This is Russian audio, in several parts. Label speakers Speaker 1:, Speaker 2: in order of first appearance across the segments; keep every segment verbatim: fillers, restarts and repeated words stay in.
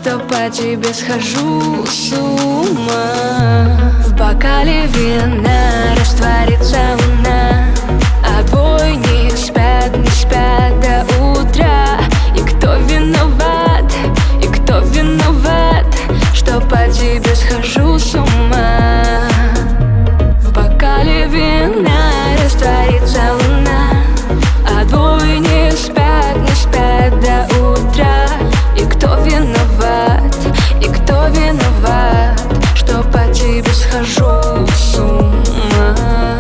Speaker 1: что по тебе схожу с ума. В бокале вина растворится луна, а двое не спят, не спят до утра. И кто виноват, и кто виноват, что по тебе схожу с ума. В бокале вина растворится луна, а двое не спят, не спят до утра. И кто виноват, и кто виноват, что по тебе схожу с ума.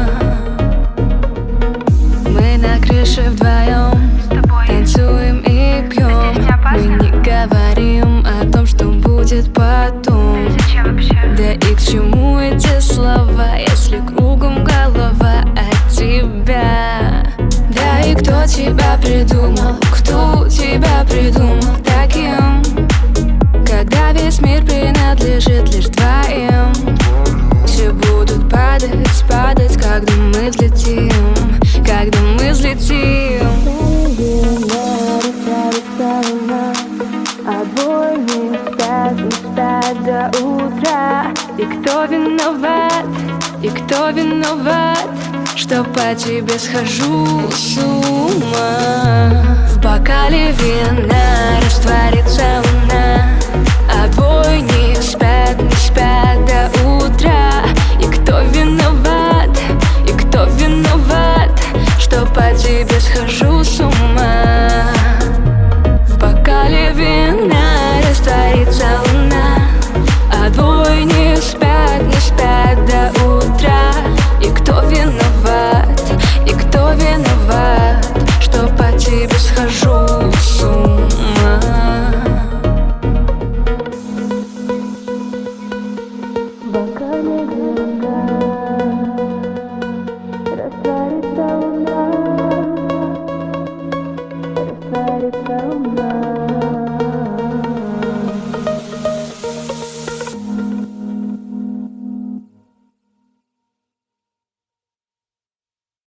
Speaker 1: Мы на крыше вдвоем танцуем и пьем. Мы не говорим о том, что будет потом. Да и к чему эти слова, если кругом голова от тебя? Да и кто тебя придумал, кто тебя придумал таким, когда весь мир принадлежит лишь двоим? Все будут падать, падать, когда мы взлетим, когда мы взлетим. А двое не спят, не спят до утра. И кто виноват, и кто виноват, что по тебе схожу с ума. В бокале вина растворится луна, а двое не спят, не спят до утра. И кто виноват, и кто виноват, что по тебе схожу с ума. В бокале вина растворится луна, а двое не спят, не спят до утра. И кто виноват, и кто виноват, что по тебе схожу с ума. В бокале вина растворится луна, растворится луна.